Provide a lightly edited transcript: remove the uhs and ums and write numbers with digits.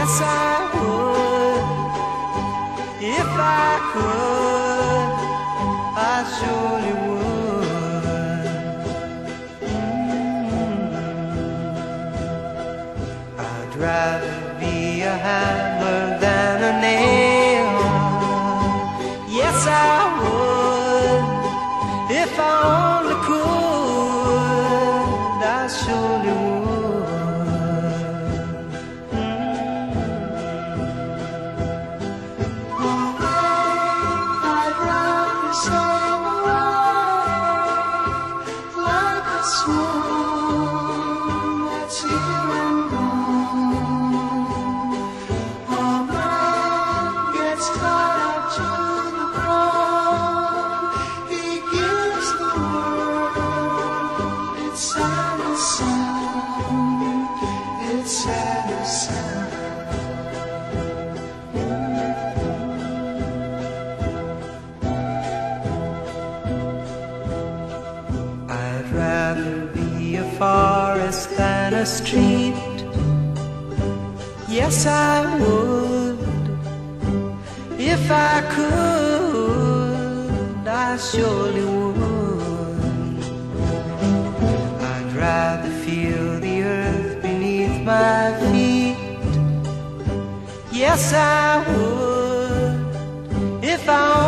Yes, I would. If I could, I surely would. I'd rather be a hammer than a nail. Yes, I would. If I only could, I surely would. I'd rather sail away like a swan that's here and gone. A man gets tied up to the ground. He gives the world its saddest sound, its saddest sound. I'd rather be a forest than a street. Yes, I would. If I could, I surely would. I'd rather feel the earth beneath my feet. Yes, I would. If I